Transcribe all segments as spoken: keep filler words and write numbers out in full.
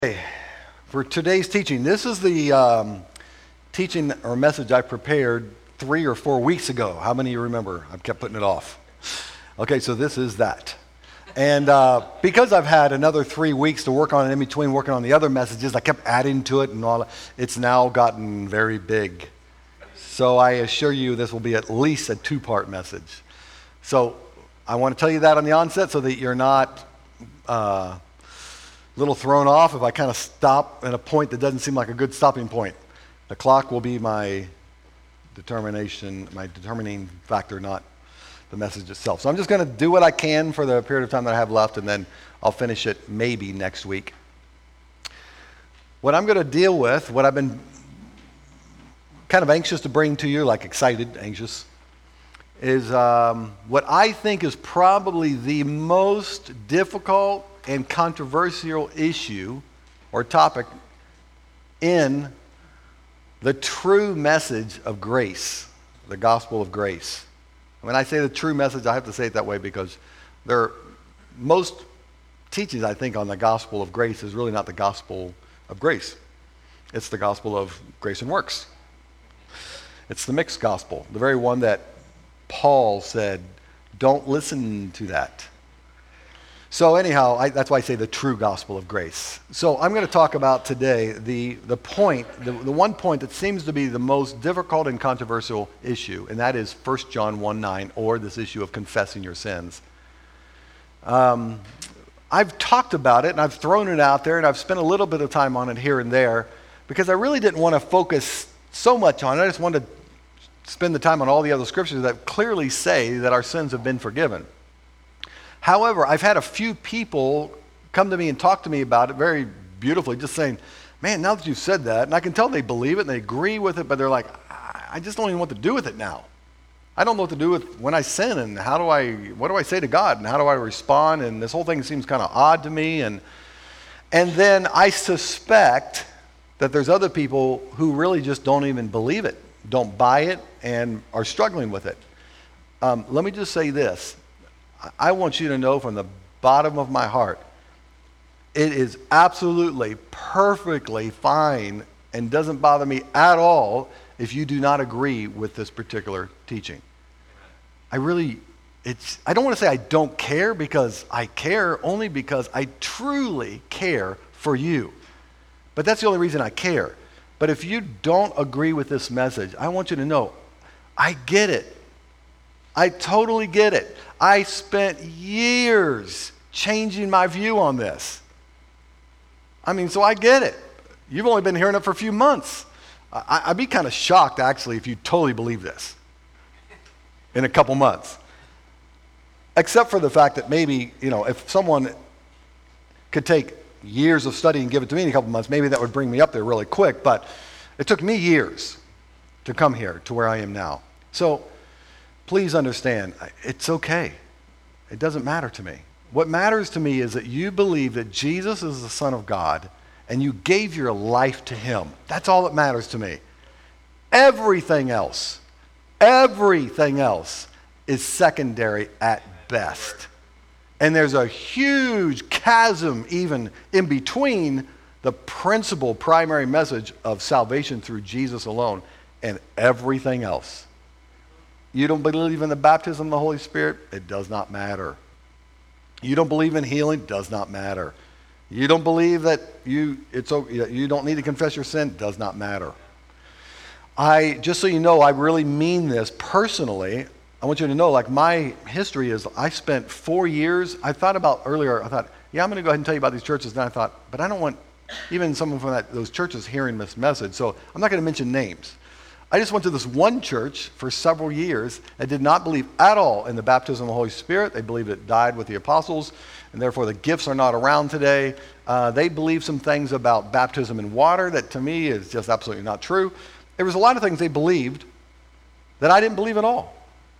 Hey, for today's teaching, this is the um, teaching or message I prepared three or four weeks ago. How many of you remember? I kept putting it off. Okay, so this is that. And uh, because I've had another three weeks to work on it in between working on the other messages, I kept adding to it and all. It's now gotten very big. So I assure you this will be at least a two-part message. So I want to tell you that on the onset so that you're not... Uh, little thrown off if I kind of stop at a point that doesn't seem like a good stopping point. The clock will be my determination, my determining factor, not the message itself. So I'm just going to do what I can for the period of time that I have left, and then I'll finish it maybe next week. What I'm going to deal with, what I've been kind of anxious to bring to you, like excited, anxious, is um, what I think is probably the most difficult and controversial issue or topic in the true message of grace, the gospel of grace. When I say the true message, I have to say it that way because there are most teachings, I think, on the gospel of grace is really not the gospel of grace. It's the gospel of grace and works. It's the mixed gospel, the very one that Paul said, don't listen to that. So anyhow, I, that's why I say the true gospel of grace. So I'm going to talk about today the, the point, the, the one point that seems to be the most difficult and controversial issue, and that is First John one nine, or this issue of confessing your sins. Um, I've talked about it, and I've thrown it out there, and I've spent a little bit of time on it here and there, because I really didn't want to focus so much on it. I just wanted to spend the time on all the other scriptures that clearly say that our sins have been forgiven. However, I've had a few people come to me and talk to me about it very beautifully, just saying, man, now that you've said that, and I can tell they believe it and they agree with it, but they're like, I just don't even know what to do with it now. I don't know what to do with when I sin, and how do I, what do I say to God, and how do I respond, and this whole thing seems kind of odd to me, and and then I suspect that there's other people who really just don't even believe it, don't buy it, and are struggling with it. Um, let me just say this. I want you to know from the bottom of my heart, it is absolutely, perfectly fine and doesn't bother me at all if you do not agree with this particular teaching. I really, it's, I don't want to say I don't care because I care only because I truly care for you. But that's the only reason I care. But if you don't agree with this message, I want you to know, I get it. I totally get it. I spent years changing my view on this. I mean, so I get it. You've only been hearing it for a few months. I, I'd be kind of shocked, actually, if you totally believe this in a couple months. Except for the fact that maybe, you know, if someone could take years of study and give it to me in a couple months, maybe that would bring me up there really quick. But it took me years to come here to where I am now. So please understand, it's okay. It doesn't matter to me. What matters to me is that you believe that Jesus is the Son of God and you gave your life to him. That's all that matters to me. Everything else, everything else is secondary at best. And there's a huge chasm even in between the principal primary message of salvation through Jesus alone and everything else. You don't believe in the baptism of the Holy Spirit? It does not matter. You don't believe in healing? Does not matter. You don't believe that you it's you don't need to confess your sin? Does not matter. I just so you know, I really mean this personally. I want you to know, like my history is, I spent four years. I thought about earlier. I thought, yeah, I'm going to go ahead and tell you about these churches. Then I thought, but I don't want even someone from that, those churches hearing this message. So I'm not going to mention names. I just went to this one church for several years that did not believe at all in the baptism of the Holy Spirit. They believed it died with the apostles, and therefore the gifts are not around today. Uh, they believed some things about baptism in water that to me is just absolutely not true. There was a lot of things they believed that I didn't believe at all.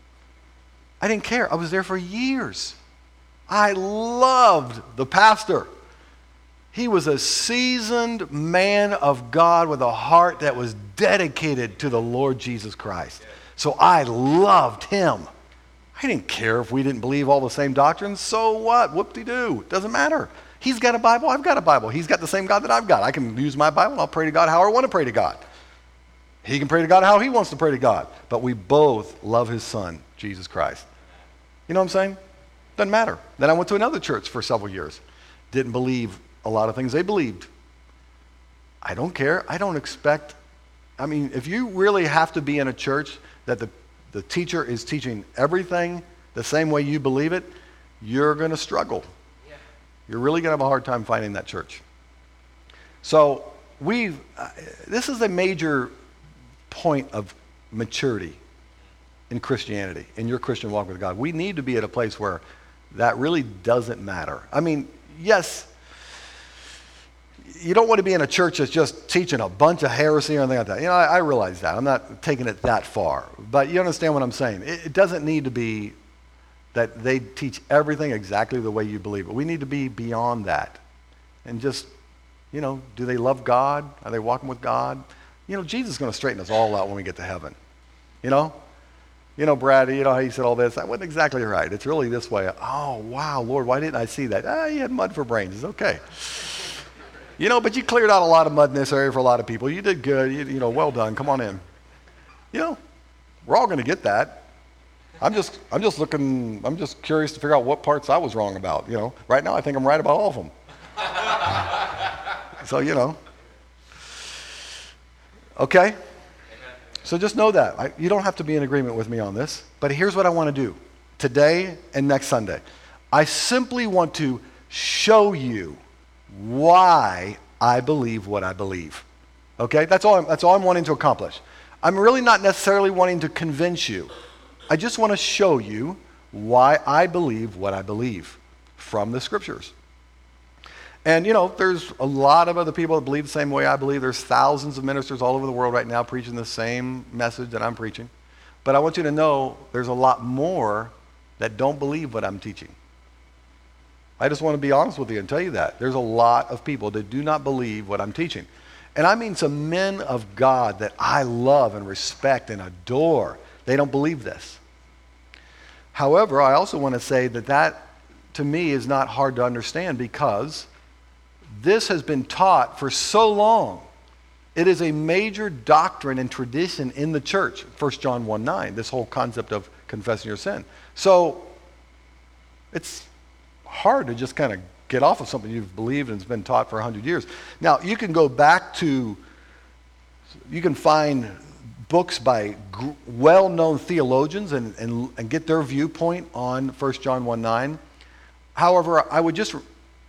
I didn't care. I was there for years. I loved the pastor. He was a seasoned man of God with a heart that was dedicated to the Lord Jesus Christ. So I loved him. I didn't care if we didn't believe all the same doctrines. So what? Whoop-de-doo. It doesn't matter. He's got a Bible, I've got a Bible. He's got the same God that I've got. I can use my Bible and I'll pray to God how I want to pray to God. He can pray to God how he wants to pray to God. But we both love his son, Jesus Christ. You know what I'm saying? Doesn't matter. Then I went to another church for several years. Didn't believe a lot of things they believed. I don't care. I don't expect. I mean, if you really have to be in a church that the, the teacher is teaching everything the same way you believe it, you're going to struggle. Yeah. You're really going to have a hard time finding that church. So we've, uh, this is a major point of maturity in Christianity, in your Christian walk with God. We need to be at a place where that really doesn't matter. I mean, yes, you don't want to be in a church that's just teaching a bunch of heresy or anything like that. You know, I, I realize that. I'm not taking it that far. But you understand what I'm saying. It, it doesn't need to be that they teach everything exactly the way you believe it. We need to be beyond that. And just, you know, do they love God? Are they walking with God? You know, Jesus is going to straighten us all out when we get to heaven. You know? You know, Brad, you know how you said all this? That wasn't exactly right. It's really this way. Oh, wow, Lord, why didn't I see that? Ah, you had mud for brains. It's okay. You know, but you cleared out a lot of mud in this area for a lot of people. You did good. You, you know, well done. Come on in. You know, we're all going to get that. I'm just, I'm just looking, I'm just curious to figure out what parts I was wrong about. You know, right now I think I'm right about all of them. So, you know. Okay? So just know that. I, you don't have to be in agreement with me on this. But here's what I want to do today and next Sunday. I simply want to show you why I believe what I believe. Okay? That's all I'm, that's all I'm wanting to accomplish. I'm really not necessarily wanting to convince you. I just want to show you why I believe what I believe from the scriptures. And, you know, there's a lot of other people that believe the same way I believe. There's thousands of ministers all over the world right now preaching the same message that I'm preaching. But I want you to know there's a lot more that don't believe what I'm teaching. I just want to be honest with you and tell you that. There's a lot of people that do not believe what I'm teaching. And I mean some men of God that I love and respect and adore. They don't believe this. However, I also want to say that that, to me, is not hard to understand because this has been taught for so long. It is a major doctrine and tradition in the church, First John one nine, this whole concept of confessing your sin. So it's hard to just kind of get off of something you've believed and it's been taught for one hundred years. Now, you can go back to, you can find books by g- well-known theologians and, and, and get their viewpoint on First John one nine. However, I would just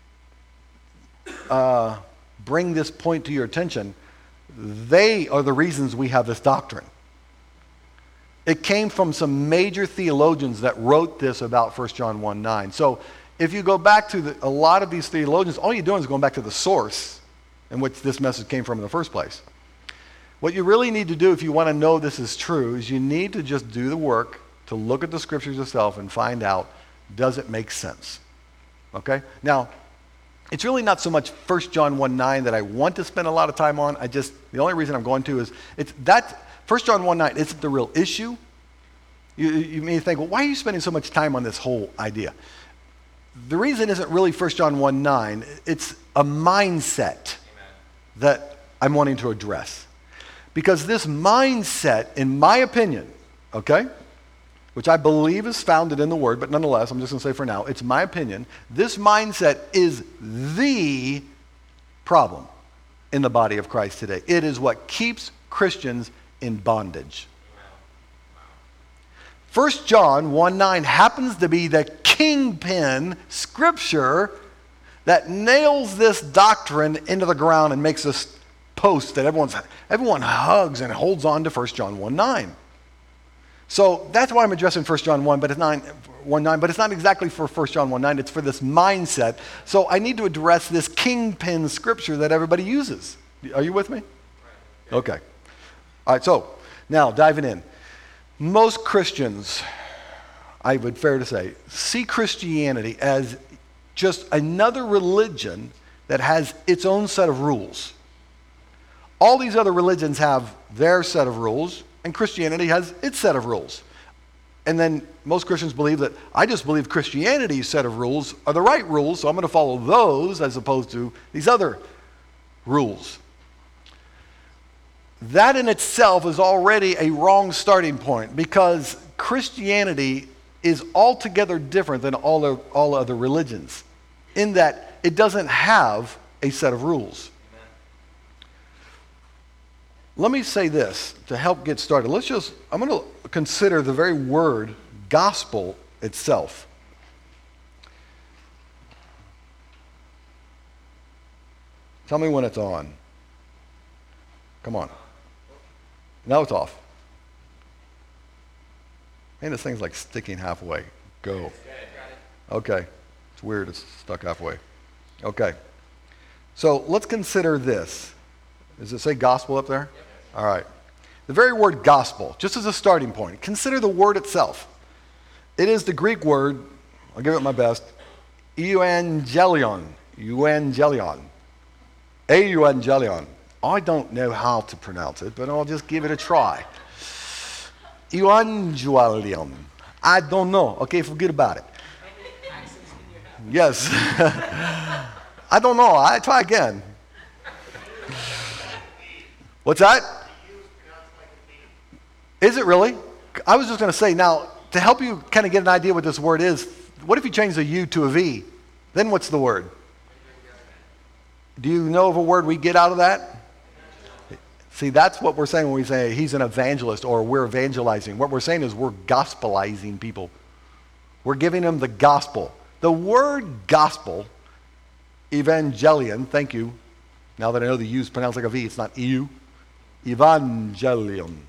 uh, bring this point to your attention. They are the reasons we have this doctrine. It came from some major theologians that wrote this about First John one nine. So if you go back to the, a lot of these theologians, all you're doing is going back to the source in which this message came from in the first place. What you really need to do if you want to know this is true is you need to just do the work to look at the scriptures yourself and find out, does it make sense? Okay? Now, it's really not so much First John one nine that I want to spend a lot of time on. I just, the only reason I'm going to is, it's that First John one nine isn't the real issue. You, you may think, well, why are you spending so much time on this whole idea? The reason isn't really First John one nine. It's a mindset Amen. That I'm wanting to address. Because this mindset, in my opinion, okay, which I believe is founded in the Word, but nonetheless, I'm just going to say for now, it's my opinion, this mindset is the problem in the body of Christ today. It is what keeps Christians in bondage. First John one nine happens to be the kingpin scripture that nails this doctrine into the ground and makes this post that everyone's, everyone hugs and holds on to First John one nine. So that's why I'm addressing First John one, but it's not one nine, but it's not exactly for First John one nine, it's for this mindset. So I need to address this kingpin scripture that everybody uses. Are you with me? Okay. All right, so now diving in. Most Christians, I would fair to say, see Christianity as just another religion that has its own set of rules. All these other religions have their set of rules, and Christianity has its set of rules. And then most Christians believe that I just believe Christianity's set of rules are the right rules, so I'm going to follow those as opposed to these other rules. That in itself is already a wrong starting point, because Christianity is altogether different than all, of, all other religions in that it doesn't have a set of rules. Amen. Let me say this to help get started. Let's just, I'm going to consider the very word gospel itself. Tell me when it's on. Come on. Now it's off. Man, this thing's like sticking halfway. Go. Okay. It's weird. It's stuck halfway. Okay. So let's consider this. Does it say gospel up there? All right. The very word gospel, just as a starting point, consider the word itself. It is the Greek word, I'll give it my best, euangelion. Euangelion. Euangelion. I don't know how to pronounce it, but I'll just give it a try. Evangelion. I don't know. Okay, forget about it. Yes. I don't know. I try again. What's that? Is it really? I was just going to say, now, to help you kind of get an idea what this word is, what if you change the U to a V? Then what's the word? Do you know of a word we get out of that? See, that's what we're saying when we say he's an evangelist or we're evangelizing. What we're saying is we're gospelizing people. We're giving them the gospel. The word gospel, evangelion, thank you. Now that I know the U is pronounced like a V, it's not E U. Evangelion.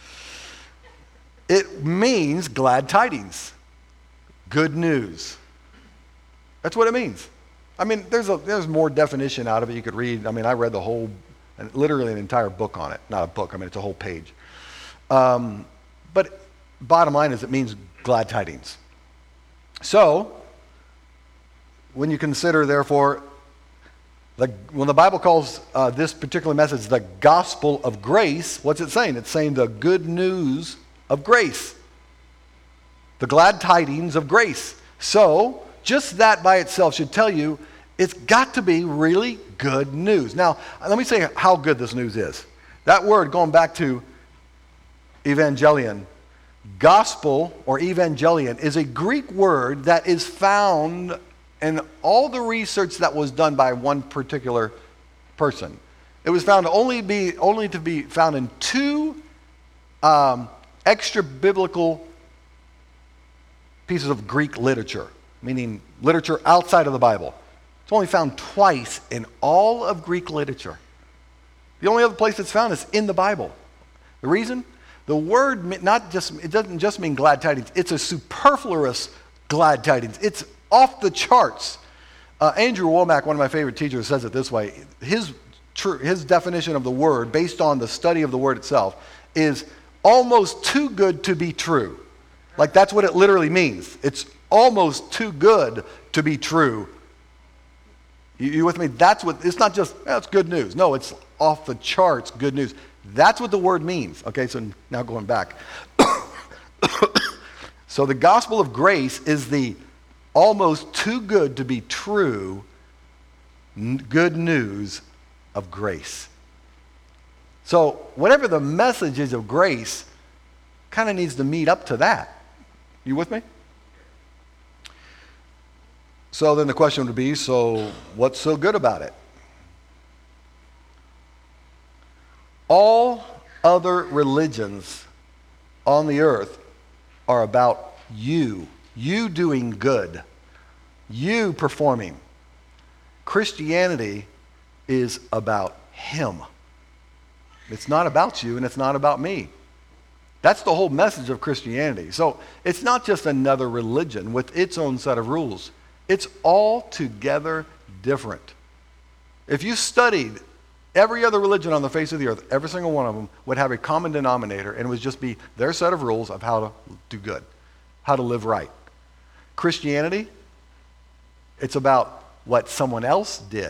It means glad tidings, good news. That's what it means. I mean, there's a there's more definition out of it you could read. I mean, I read the whole, literally an entire book on it. Not a book, I mean, it's a whole page. Um, but bottom line is it means glad tidings. So, when you consider, therefore, the, when the Bible calls uh, this particular message the gospel of grace, what's it saying? It's saying the good news of grace. The glad tidings of grace. So, just that by itself should tell you it's got to be really good news. Now, let me say how good this news is. That word, going back to evangelion, gospel or evangelion is a Greek word that is found in all the research that was done by one particular person. It was found to only be only to be found in two um, extra biblical pieces of Greek literature, meaning literature outside of the Bible. It's only found twice in all of Greek literature. The only other place it's found is in the Bible. The reason? The word not just it doesn't just mean glad tidings. It's a superfluous glad tidings. It's off the charts. Uh, Andrew Womack, one of my favorite teachers, says it this way. His tr- his definition of the word, based on the study of the word itself, is almost too good to be true. Like that's what it literally means. It's almost too good to be true. You, you with me? That's what, it's not just, that's good news. No, it's off the charts good news. That's what the word means. Okay, so now going back. So the gospel of grace is the almost too good to be true n- good news of grace. So whatever the message is of grace kind of needs to meet up to that. You with me? So then the question would be, so what's so good about it? All other religions on the earth are about you, you doing good, you performing. Christianity is about him. It's not about you and it's not about me. That's the whole message of Christianity. So it's not just another religion with its own set of rules. It's altogether different. If you studied every other religion on the face of the earth, every single one of them would have a common denominator, and it would just be their set of rules of how to do good, how to live right. Christianity, it's about what someone else did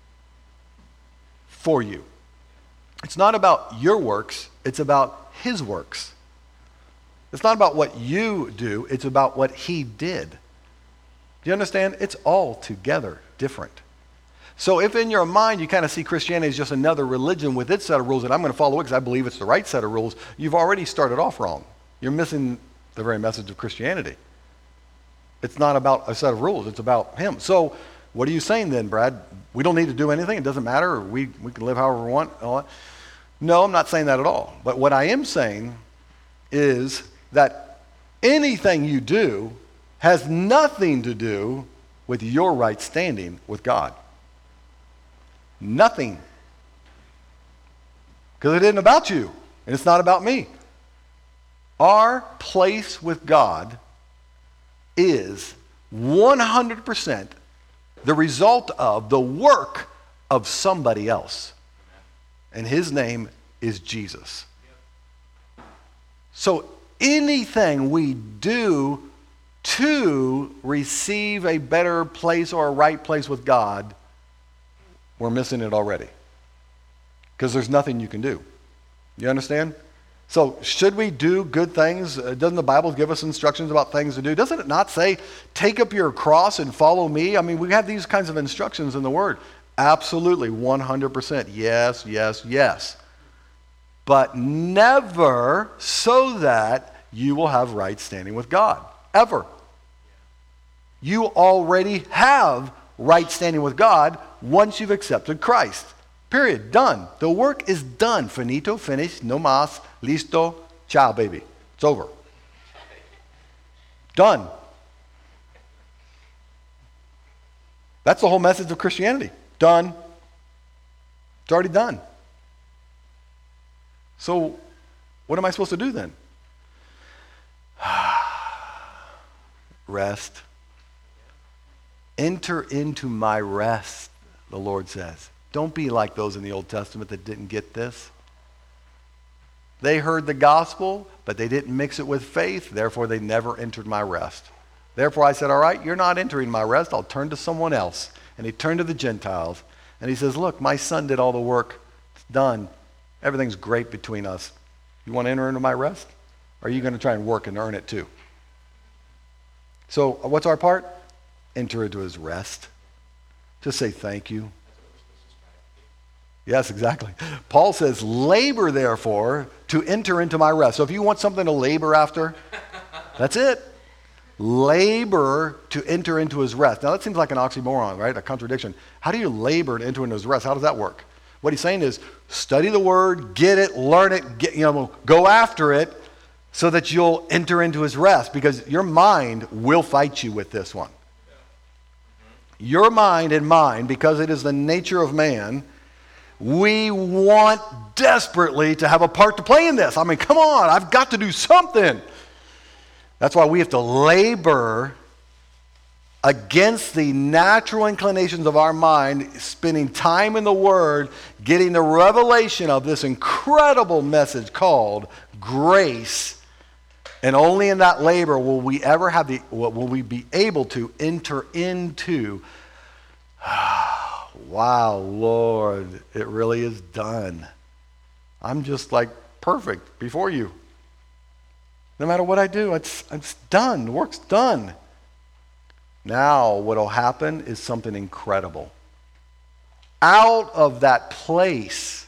for you. It's not about your works, it's about his works. It's not about what you do. It's about what he did. Do you understand? It's altogether different. So if in your mind you kind of see Christianity as just another religion with its set of rules that I'm going to follow it because I believe it's the right set of rules, you've already started off wrong. You're missing the very message of Christianity. It's not about a set of rules. It's about him. So what are you saying then, Brad? We don't need to do anything. It doesn't matter. Or we, we can live however we want. All that. No, I'm not saying that at all. But what I am saying is that anything you do has nothing to do with your right standing with God. Nothing. Because it isn't about you, and it's not about me. Our place with God is one hundred percent the result of the work of somebody else. And his name is Jesus. So anything we do to receive a better place or a right place with God, we're missing it already. Because there's nothing you can do. You understand? So should we do good things? Uh, doesn't the Bible give us instructions about things to do? Doesn't it not say, take up your cross and follow me? I mean, we have these kinds of instructions in the Word. Absolutely, one hundred percent. Yes, yes, yes. But never so that you will have right standing with God. Ever. You already have right standing with God once you've accepted Christ. Period. Done. The work is done. Finito, finished, no más, listo, ciao, baby. It's over. Done. That's the whole message of Christianity. Done. It's already done. So, what am I supposed to do then? Rest. Enter into my rest, the Lord says. Don't be like those in the Old Testament that didn't get this. They heard the gospel, but they didn't mix it with faith. Therefore, they never entered my rest. Therefore, I said, all right, you're not entering my rest. I'll turn to someone else. And he turned to the Gentiles. And he says, look, my son did all the work. It's done. Everything's great between us. You want to enter into my rest? Or are you going to try and work and earn it too? So what's our part? Enter into his rest. Just say thank you. Yes, exactly. Paul says, labor therefore to enter into my rest. So if you want something to labor after, that's it. Labor to enter into his rest. Now that seems like an oxymoron, right? A contradiction. How do you labor to enter into his rest? How does that work? What he's saying is study the word, get it, learn it, get, you know, go after it so that you'll enter into his rest, because your mind will fight you with this one. Your mind and mine, because it is the nature of man, we want desperately to have a part to play in this. I mean, come on, I've got to do something. That's why we have to labor against the natural inclinations of our mind, spending time in the Word, getting the revelation of this incredible message called grace. And only in that labor will we ever have the, will we be able to enter into, wow, Lord, it really is done. I'm just like perfect before you. No matter what I do, it's, it's done. The work's done. Now what will happen is something incredible. Out of that place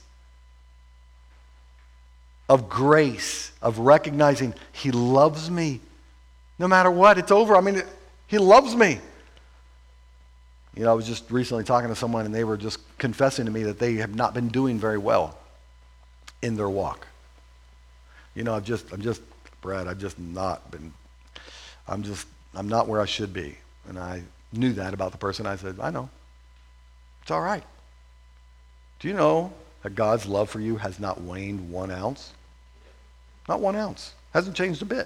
of grace, of recognizing he loves me. No matter what, it's over. I mean, he loves me. You know, I was just recently talking to someone and they were just confessing to me that they have not been doing very well in their walk. You know, I've just, I'm just, Brad, I've just not been, I'm just, I'm not where I should be. And I knew that about the person. I said, I know. It's all right. Do you know that God's love for you has not waned one ounce? Not one ounce. Hasn't changed a bit.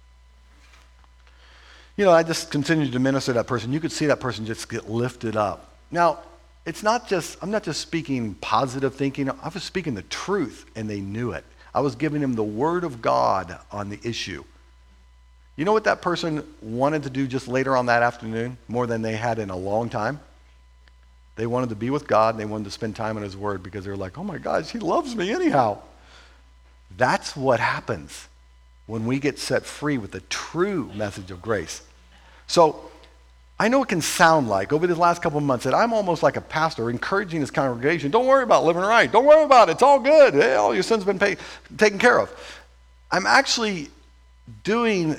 You know, I just continued to minister to that person. You could see that person just get lifted up. Now, it's not just, I'm not just speaking positive thinking. I was speaking the truth, and they knew it. I was giving them the word of God on the issue. You know what that person wanted to do just later on that afternoon, more than they had in a long time? They wanted to be with God, and they wanted to spend time in his word because they were like, oh my gosh, he loves me anyhow. That's what happens when we get set free with the true message of grace. So I know it can sound like, over these last couple of months, that I'm almost like a pastor encouraging his congregation, don't worry about living right. Don't worry about it. It's all good. Hey, all your sins have been paid, taken care of. I'm actually doing,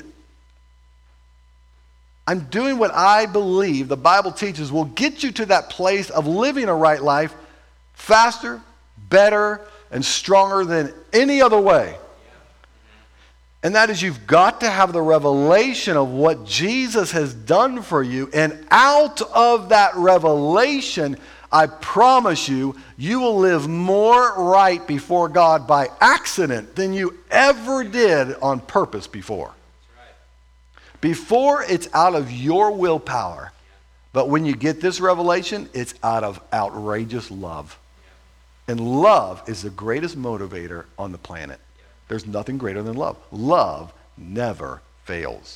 I'm doing what I believe the Bible teaches will get you to that place of living a right life faster, better, and stronger than any other way. And that is, you've got to have the revelation of what Jesus has done for you. And out of that revelation, I promise you, you will live more right before God by accident than you ever did on purpose before. Before, it's out of your willpower. But when you get this revelation, it's out of outrageous love. And love is the greatest motivator on the planet. There's nothing greater than love. Love never fails.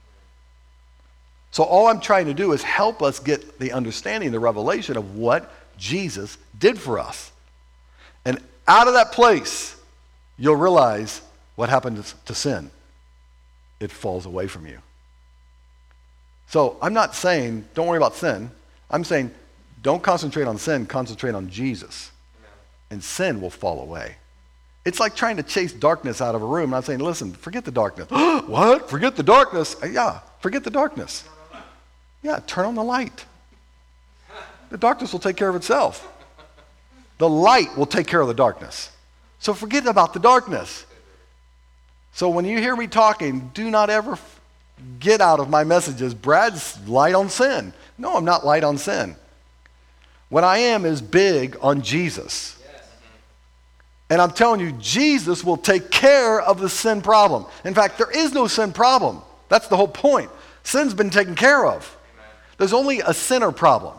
So all I'm trying to do is help us get the understanding, the revelation of what Jesus did for us. And out of that place, you'll realize what happened to sin. It falls away from you. So I'm not saying don't worry about sin. I'm saying don't concentrate on sin, concentrate on Jesus. And sin will fall away. It's like trying to chase darkness out of a room. I'm saying, listen, forget the darkness. What? Forget the darkness? Yeah, forget the darkness. Yeah, turn on the light. The darkness will take care of itself. The light will take care of the darkness. So forget about the darkness. So when you hear me talking, do not ever get out of my messages, Brad's light on sin. No, I'm not light on sin. What I am is big on Jesus. And I'm telling you, Jesus will take care of the sin problem. In fact, there is no sin problem. That's the whole point. Sin's been taken care of. Amen. There's only a sinner problem.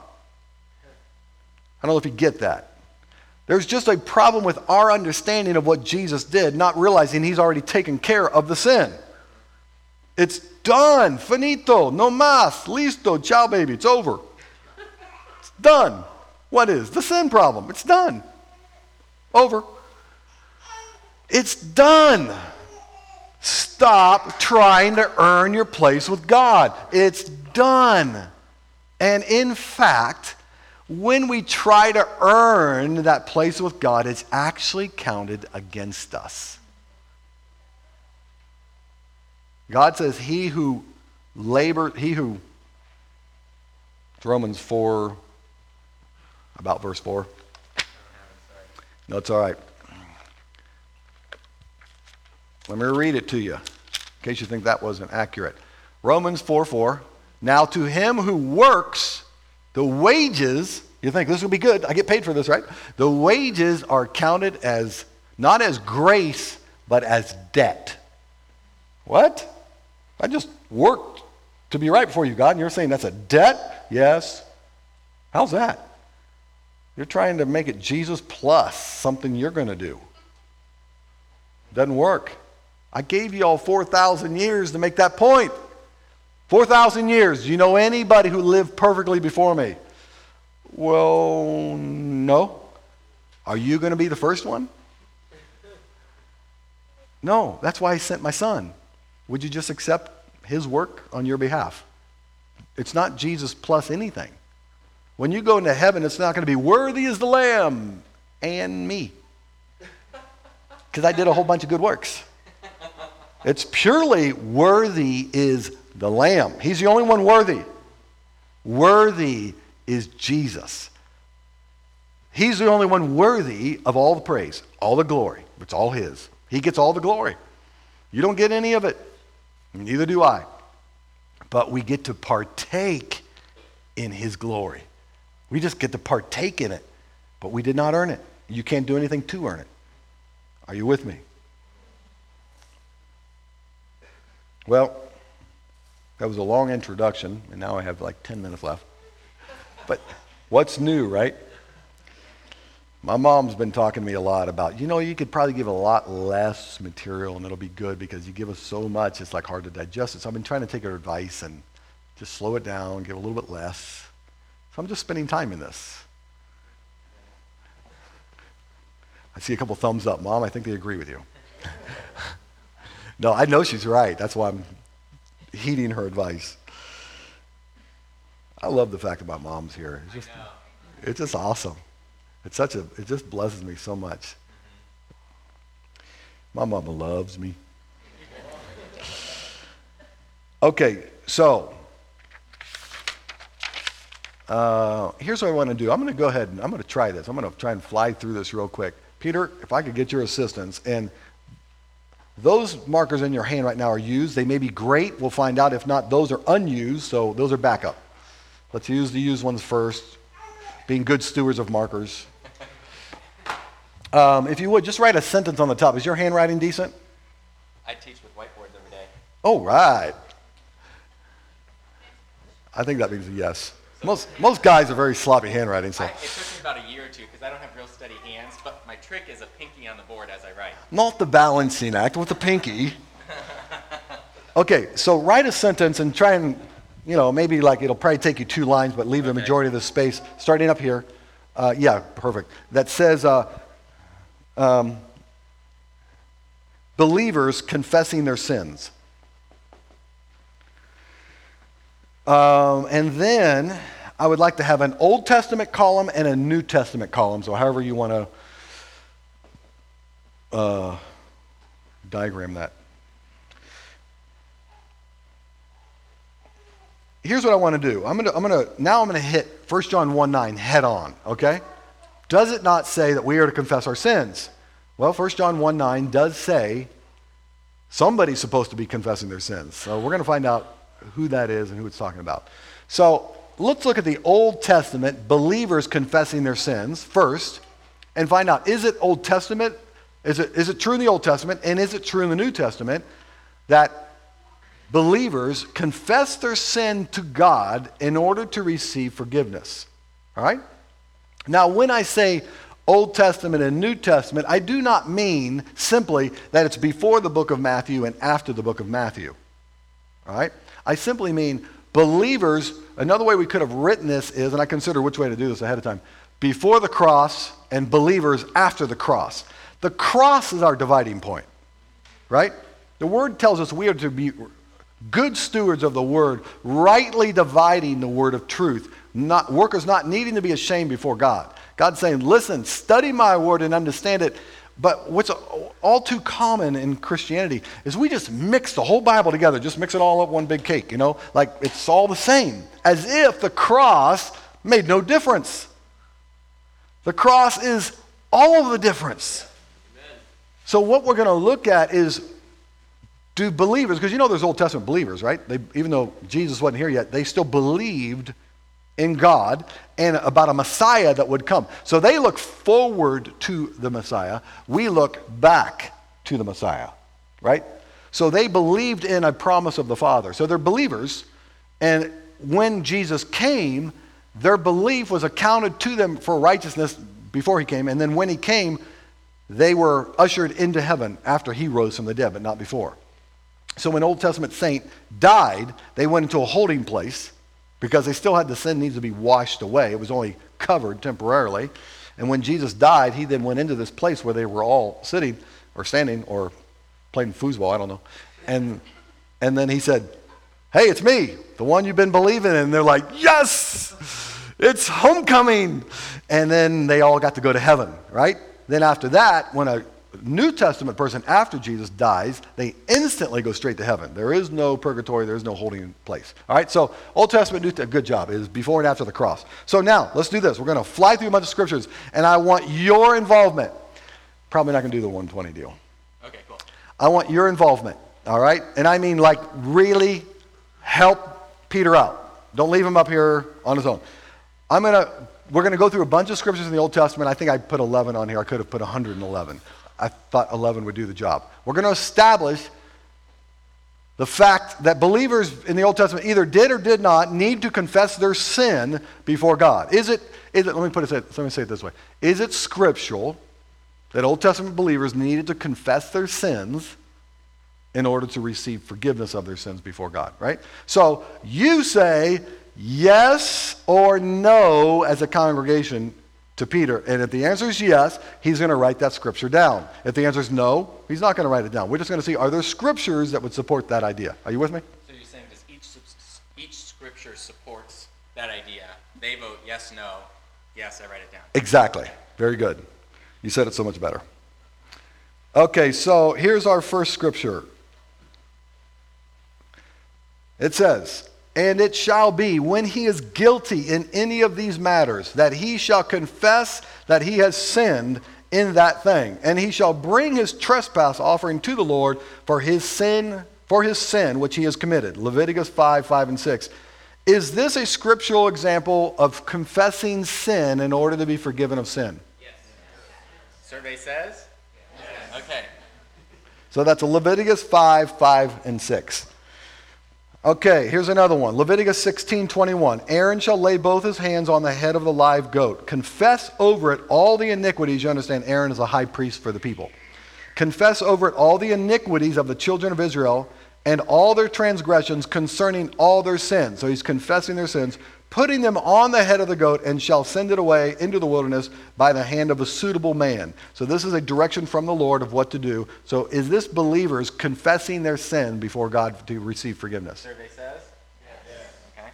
I don't know if you get that. There's just a problem with our understanding of what Jesus did, not realizing he's already taken care of the sin. It's done. Finito. No más. Listo. Ciao, baby. It's over. It's done. What is? The sin problem. It's done. Over. It's done. Stop trying to earn your place with God. It's done. And in fact, when we try to earn that place with God, it's actually counted against us. God says, he who labored, he who, it's Romans four, about verse four. No, it's all right. Let me read it to you, in case you think that wasn't accurate. Romans four four. Now to him who works, the wages, you think this will be good, I get paid for this, right? The wages are counted as, not as grace, but as debt. What? I just worked to be right before you, God, and you're saying that's a debt? Yes. How's that? You're trying to make it Jesus plus something you're going to do. Doesn't work. I gave you all four thousand years to make that point. four thousand years. Do you know anybody who lived perfectly before me? Well, no. Are you going to be the first one? No. That's why I sent my son. Would you just accept his work on your behalf? It's not Jesus plus anything. When you go into heaven, it's not going to be worthy as the Lamb and me. Because I did a whole bunch of good works. It's purely worthy is the Lamb. He's the only one worthy. Worthy is Jesus. He's the only one worthy of all the praise, all the glory. It's all his. He gets all the glory. You don't get any of it. Neither do I. But we get to partake in his glory. We just get to partake in it. But we did not earn it. You can't do anything to earn it. Are you with me? Well, that was a long introduction, and now I have like ten minutes left. But what's new, right? My mom's been talking to me a lot about, you know, you could probably give a lot less material and it'll be good because you give us so much, it's like hard to digest it. So I've been trying to take her advice and just slow it down, give a little bit less. So I'm just spending time in this. I see a couple thumbs up. Mom, I think they agree with you. No, I know she's right. That's why I'm heeding her advice. I love the fact about moms here. It's just, it's just awesome. It's such a, it just blesses me so much. My mama loves me. Okay, so uh, here's what I want to do. I'm going to go ahead and I'm going to try this. I'm going to try and fly through this real quick. Peter, if I could get your assistance, and those markers in your hand right now are used. They may be great. We'll find out. If not, those are unused, so those are backup. Let's use the used ones first, being good stewards of markers. Um, if you would, just write a sentence on the top. Is your handwriting decent? I teach with whiteboards every day. Oh, right. I think that means a yes. Most most guys are very sloppy handwriting. So I, it took me about a year or two because I don't have real steady hands, but my trick is a pinky on the board as I write. Not the balancing act with the pinky. Okay, so write a sentence and try and, you know, maybe like it'll probably take you two lines, but leave the Okay. majority of the space, starting up here. Uh, yeah, perfect. That says, uh, um, believers confessing their sins. Um, and then I would like to have an Old Testament column and a New Testament column, so however you want to uh, diagram that. Here's what I want to do. I'm going to, I'm going to, now I'm going to hit First John one nine head on, okay? Does it not say that we are to confess our sins? Well, First John one nine does say somebody's supposed to be confessing their sins. So we're going to find out who that is and who it's talking about. So let's look at the Old Testament believers confessing their sins first and find out, is it Old Testament? Is it, is it true in the Old Testament and is it true in the New Testament that believers confess their sin to God in order to receive forgiveness? All right? Now, when I say Old Testament and New Testament, I do not mean simply that it's before the book of Matthew and after the book of Matthew. All right? I simply mean believers. Another way we could have written this is, and I consider which way to do this ahead of time, before the cross and believers after the cross. The cross is our dividing point, right? The word tells us we are to be good stewards of the word, rightly dividing the word of truth, not workers not needing to be ashamed before God. God's saying, listen, study my word and understand it. But what's all too common in Christianity is we just mix the whole Bible together, just mix it all up one big cake, you know, like it's all the same, as if the cross made no difference. The cross is all of the difference. Amen. So what we're going to look at is, do believers, because you know there's Old Testament believers, right? They, even though Jesus wasn't here yet, they still believed in God and about a Messiah that would come. So they look forward to the Messiah. We look back to the Messiah, right? So they believed in a promise of the Father. So they're believers, and when Jesus came, their belief was accounted to them for righteousness before he came, and then when he came, they were ushered into heaven after he rose from the dead, but not before. So when an Old Testament saint died, they went into a holding place because they still had the sin needs to be washed away. It was only covered temporarily. And when Jesus died, he then went into this place where they were all sitting or standing or playing foosball, I don't know. And and then he said, hey, it's me, the one you've been believing in. And they're like, yes, it's homecoming. And then they all got to go to heaven, right? Then after that, when a New Testament person after Jesus dies, they instantly go straight to heaven. There is no purgatory, there is no holding place. All right, so Old Testament, New Testament, good job. It is before and after the cross. So now, let's do this. We're going to fly through a bunch of scriptures, and I want your involvement. Probably not going to do the one twenty deal. Okay, cool. I want your involvement, all right? And I mean like really help Peter out. Don't leave him up here on his own. I'm going to, we're going to go through a bunch of scriptures in the Old Testament. I think I put eleven on here. I could have put one hundred eleven. I thought eleven would do the job. We're going to establish the fact that believers in the Old Testament either did or did not need to confess their sin before God. Is it, is it let me put it, let me say it this way. Is it scriptural that Old Testament believers needed to confess their sins in order to receive forgiveness of their sins before God, right? So you say yes or no as a congregation to to Peter. And if the answer is yes, he's going to write that scripture down. If the answer is no, he's not going to write it down. We're just going to see, are there scriptures that would support that idea? Are you with me? So you're saying does each each scripture supports that idea? They vote yes, no. Yes, I write it down. Exactly. Very good. You said it so much better. Okay, so here's our first scripture. It says, "And it shall be, when he is guilty in any of these matters, that he shall confess that he has sinned in that thing, and he shall bring his trespass offering to the Lord for his sin, for his sin which he has committed." Leviticus five, five, and six. Is this a scriptural example of confessing sin in order to be forgiven of sin? Yes. Survey says? Yes. Okay. So that's Leviticus five, five, and six. Okay, here's another one. Leviticus sixteen, twenty-one. "Aaron shall lay both his hands on the head of the live goat. Confess over it all the iniquities." You understand, Aaron is a high priest for the people. "Confess over it all the iniquities of the children of Israel and all their transgressions concerning all their sins." So he's confessing their sins, "putting them on the head of the goat, and shall send it away into the wilderness by the hand of a suitable man." So this is a direction from the Lord of what to do. So is this believers confessing their sin before God to receive forgiveness? Survey says? Yes. Okay.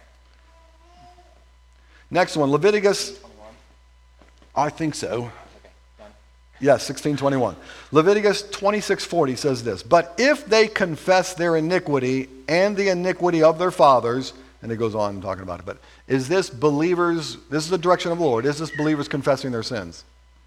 Next one, Leviticus. twenty-one. I think so. Okay, done. Yes, sixteen twenty-one. Leviticus twenty-six forty says this, "But if they confess their iniquity and the iniquity of their fathers," and it goes on talking about it, but is this believers, this is the direction of the Lord, is this believers confessing their sins?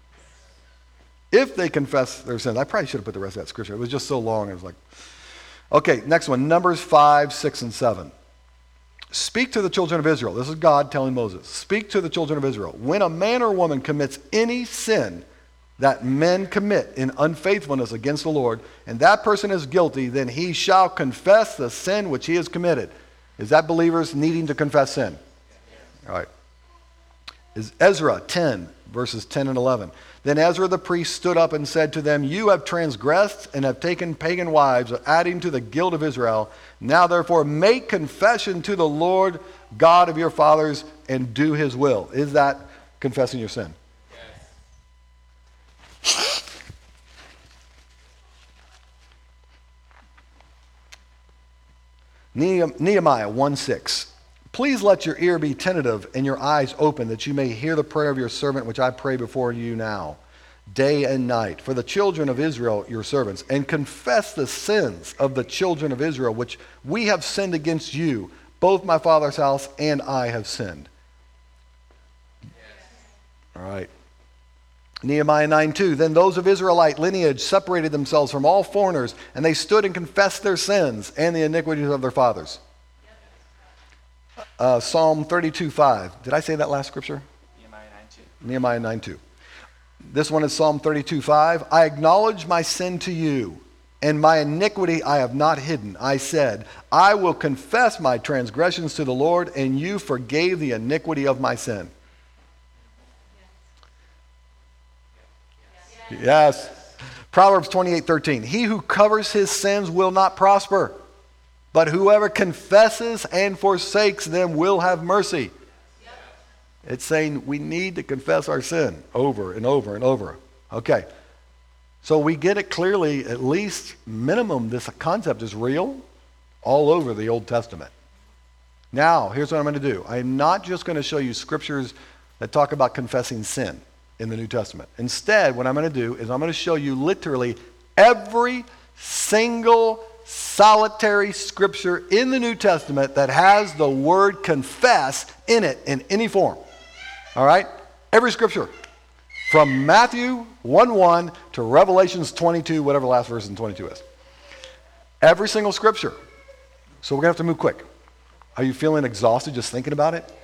If they confess their sins. I probably should have put the rest of that scripture. It was just so long, it was like, okay, next one, Numbers five, six, and seven. "Speak to the children of Israel." This is God telling Moses. "Speak to the children of Israel. When a man or woman commits any sin that men commit in unfaithfulness against the Lord, and that person is guilty, then he shall confess the sin which he has committed." Is that believers needing to confess sin? All right. Is Ezra ten, verses ten and eleven. "Then Ezra the priest stood up and said to them, 'You have transgressed and have taken pagan wives, adding to the guilt of Israel. Now therefore make confession to the Lord God of your fathers and do his will.'" Is that confessing your sin? Yes. Nehemiah one six. "Please let your ear be attentive and your eyes open, that you may hear the prayer of your servant, which I pray before you now, day and night, for the children of Israel, your servants, and confess the sins of the children of Israel, which we have sinned against you. Both my father's house and I have sinned." Yes. All right. Nehemiah nine two. "Then those of Israelite lineage separated themselves from all foreigners, and they stood and confessed their sins and the iniquities of their fathers." Uh, Psalm thirty-two five. Did I say that last scripture? Nehemiah nine two. Nehemiah nine two. This one is Psalm thirty-two five. "I acknowledge my sin to you, and my iniquity I have not hidden. I said, I will confess my transgressions to the Lord, and you forgave the iniquity of my sin." Yes. Proverbs twenty-eight thirteen. "He who covers his sins will not prosper, but whoever confesses and forsakes them will have mercy." Yep. It's saying we need to confess our sin over and over and over. Okay. So we get it clearly, at least minimum, this concept is real all over the Old Testament. Now, here's what I'm going to do. I'm not just going to show you scriptures that talk about confessing sin in the New Testament. Instead, what I'm going to do is I'm going to show you literally every single solitary scripture in the New Testament that has the word confess in it in any form. All right? Every scripture. From Matthew one one to Revelations twenty-two, whatever the last verse in twenty-two is. Every single scripture. So we're going to have to move quick. Are you feeling exhausted just thinking about it?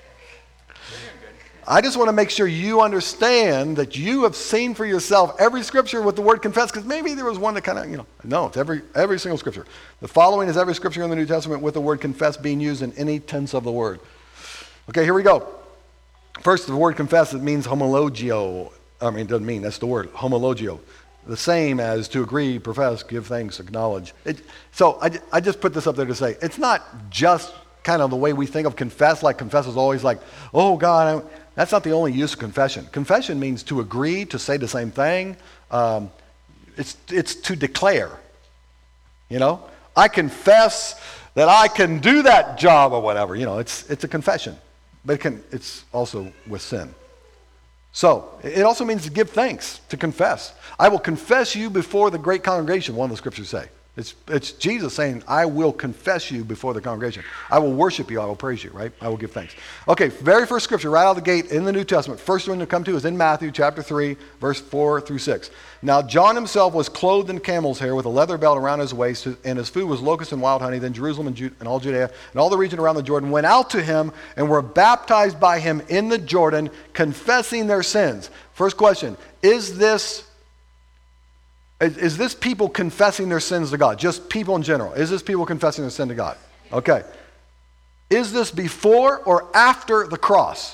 I just want to make sure you understand that you have seen for yourself every scripture with the word confess, because maybe there was one that kind of, you know, no, it's every every single scripture. The following is every scripture in the New Testament with the word confess being used in any tense of the word. Okay, here we go. First, the word confess, it means homologio. I mean, it doesn't mean, that's the word, homologio. The same as to agree, profess, give thanks, acknowledge. It, so I, I just put this up there to say, it's not just kind of the way we think of confess, like confess is always like, oh God, I, That's not the only use of confession. Confession means to agree, to say the same thing. Um, it's, it's to declare. You know, I confess that I can do that job or whatever. You know, it's, it's a confession. But it can, it's also with sin. So, it also means to give thanks, to confess. I will confess you before the great congregation, one of the scriptures say. It's, it's Jesus saying, I will confess you before the congregation. I will worship you, I will praise you, right? I will give thanks. Okay, very first scripture right out of the gate in the New Testament. First one to come to is in Matthew chapter three, verse four through six. Now John himself was clothed in camel's hair with a leather belt around his waist, and his food was locusts and wild honey. Then Jerusalem and, Ju- and all Judea and all the region around the Jordan went out to him and were baptized by him in the Jordan, confessing their sins. First question, is this Is, is this people confessing their sins to God? Just people in general. Is this people confessing their sin to God? Okay. Is this before or after the cross?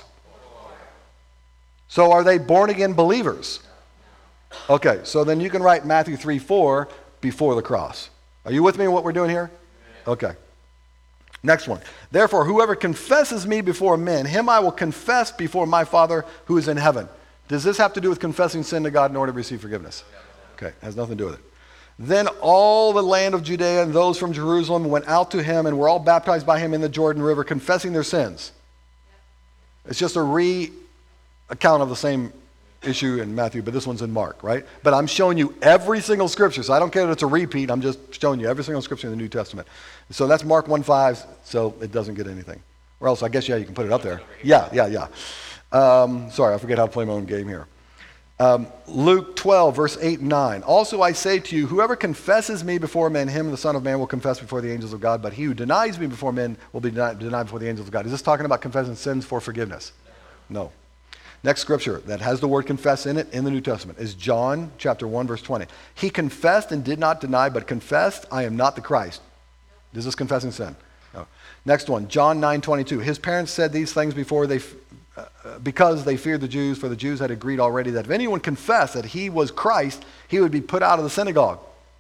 So are they born again believers? Okay, so then you can write Matthew three four before the cross. Are you with me in what we're doing here? Okay. Next one. Therefore, whoever confesses me before men, him I will confess before my Father who is in heaven. Does this have to do with confessing sin to God in order to receive forgiveness? Okay, has nothing to do with it. Then all the land of Judea and those from Jerusalem went out to him and were all baptized by him in the Jordan River, confessing their sins. It's just a re-account of the same issue in Matthew, but this one's in Mark, right? But I'm showing you every single scripture, so I don't care that it's a repeat. I'm just showing you every single scripture in the New Testament. So that's Mark one five, so it doesn't get anything. Or else, I guess, yeah, you can put it up there. Yeah, yeah, yeah. Um, sorry, I forget how to play my own game here. Um, Luke twelve, verse eight and nine. Also I say to you, whoever confesses me before men, him the Son of Man will confess before the angels of God. But he who denies me before men will be denied, denied before the angels of God. Is this talking about confessing sins for forgiveness? No. Next scripture that has the word confess in it in the New Testament is John chapter one, verse twenty. He confessed and did not deny, but confessed, I am not the Christ. Is this confessing sin? No. Next one, John nine twenty-two. His parents said these things before they... Uh, because they feared the Jews, for the Jews had agreed already that if anyone confessed that he was Christ, he would be put out of the synagogue.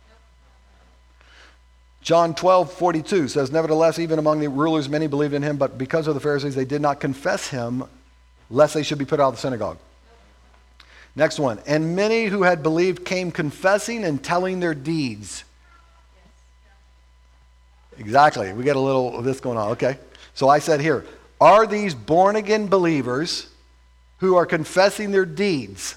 John twelve forty-two says, nevertheless, even among the rulers, many believed in him, but because of the Pharisees, they did not confess him, lest they should be put out of the synagogue. Next one, and many who had believed came confessing and telling their deeds. Exactly, we get a little of this going on, okay. So I said here, are these born-again believers who are confessing their deeds?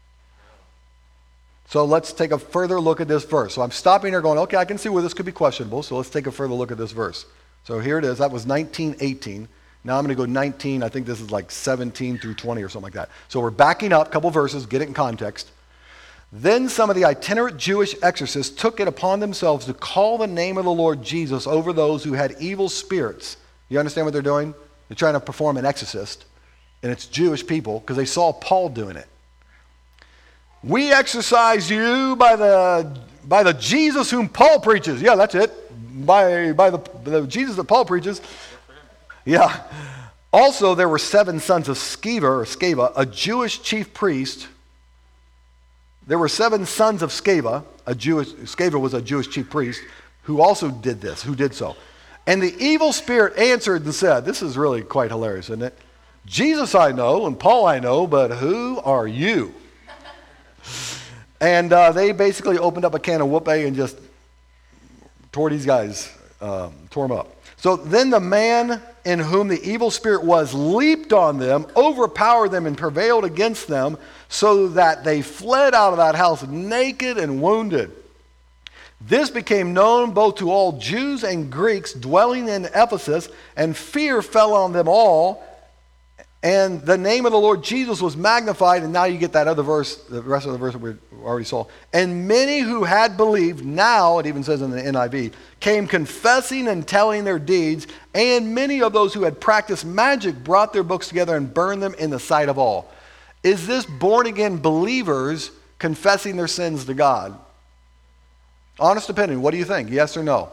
So let's take a further look at this verse. So I'm stopping here going, okay, I can see where this could be questionable, so let's take a further look at this verse. So here it is. That was nineteen eighteen. Now I'm going to go nineteen. I think this is like seventeen through twenty or something like that. So we're backing up a couple verses, get it in context. Then some of the itinerant Jewish exorcists took it upon themselves to call the name of the Lord Jesus over those who had evil spirits. You understand what they're doing? They're trying to perform an exorcist, and it's Jewish people because they saw Paul doing it. We exorcise you by the by the Jesus whom Paul preaches. Yeah, that's it. By by the, the Jesus that Paul preaches. Yeah. Also, there were seven sons of Sceva, or Sceva, a Jewish chief priest. There were seven sons of Sceva, a Jewish Sceva was a Jewish chief priest, who also did this, who did so. And the evil spirit answered and said, this is really quite hilarious, isn't it? Jesus I know and Paul I know, but who are you? And uh, they basically opened up a can of whoopee and just tore these guys, um, tore them up. So then the man in whom the evil spirit was leaped on them, overpowered them, and prevailed against them, so that they fled out of that house naked and wounded. This became known both to all Jews and Greeks dwelling in Ephesus, and fear fell on them all, and the name of the Lord Jesus was magnified. And now you get that other verse, the rest of the verse that we already saw. And many who had believed, now it even says in the N I V, came confessing and telling their deeds, and many of those who had practiced magic brought their books together and burned them in the sight of all. Is this born-again believers confessing their sins to God? Honest opinion, what do you think? Yes or no?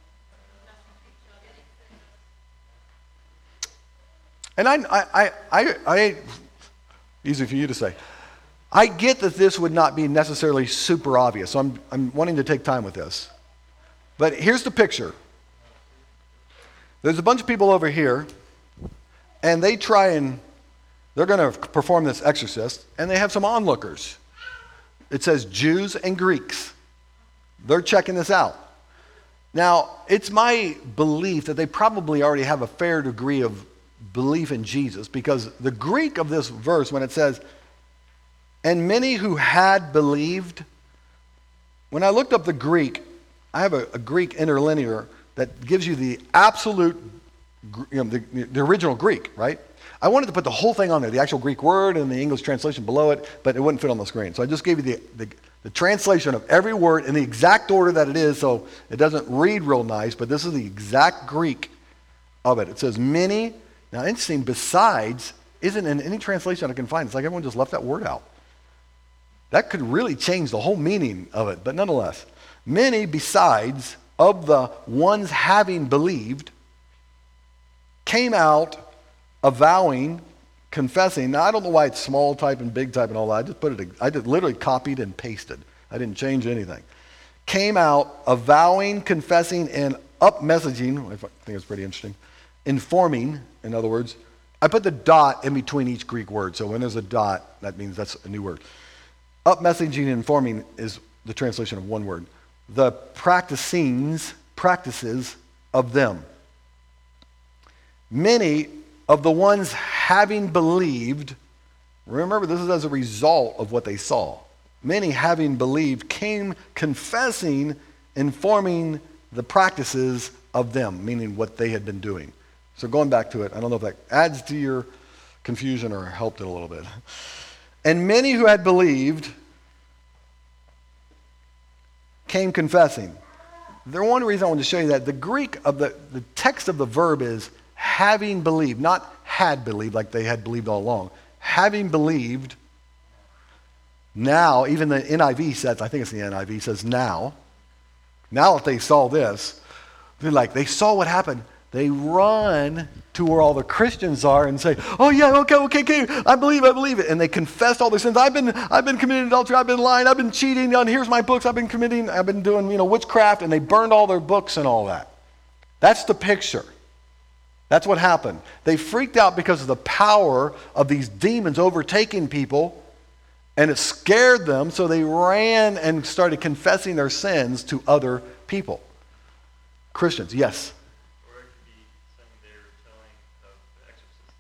And I, I, I, I, easy for you to say. I get that this would not be necessarily super obvious, so I'm, I'm wanting to take time with this. But here's the picture. There's a bunch of people over here, and they try and They're going to perform this exorcist, and they have some onlookers. It says Jews and Greeks. They're checking this out. Now, it's my belief that they probably already have a fair degree of belief in Jesus, because the Greek of this verse, when it says, and many who had believed, when I looked up the Greek, I have a, a Greek interlinear that gives you the absolute, you know, the, the original Greek, right? I wanted to put the whole thing on there, the actual Greek word and the English translation below it, but it wouldn't fit on the screen. So I just gave you the, the, the translation of every word in the exact order that it is, so it doesn't read real nice, but this is the exact Greek of it. It says many. Now, interesting, besides isn't in any translation I can find. It's like everyone just left that word out. That could really change the whole meaning of it, but nonetheless, many besides of the ones having believed came out avowing, confessing. Now, I don't know why it's small type and big type and all that. I just put it, I just literally copied and pasted. I didn't change anything. Came out avowing, confessing, and up messaging. I think it's pretty interesting. Informing, in other words. I put the dot in between each Greek word. So when there's a dot, that means that's a new word. Up messaging and informing is the translation of one word. The practicings, practices of them. Many of the ones having believed, remember this is as a result of what they saw. Many having believed came confessing, informing the practices of them, meaning what they had been doing. So going back to it, I don't know if that adds to your confusion or helped it a little bit. And many who had believed came confessing. The one reason I wanted to show you that, the Greek of the, the text of the verb is having believed, not had believed like they had believed all along. Having believed, now, even the N I V says, I think it's the N I V, says now. Now if they saw this, they're like, they saw what happened. They run to where all the Christians are and say, oh yeah, okay, okay, okay, I believe, I believe it. And they confess all their sins. I've been, I've been committing adultery, I've been lying, I've been cheating, and here's my books, I've been committing, I've been doing, you know, witchcraft, and they burned all their books and all that. That's the picture. That's what happened. They freaked out because of the power of these demons overtaking people, and it scared them, so they ran and started confessing their sins to other people. Christians, yes? Or it could be something they were telling of the exorcist.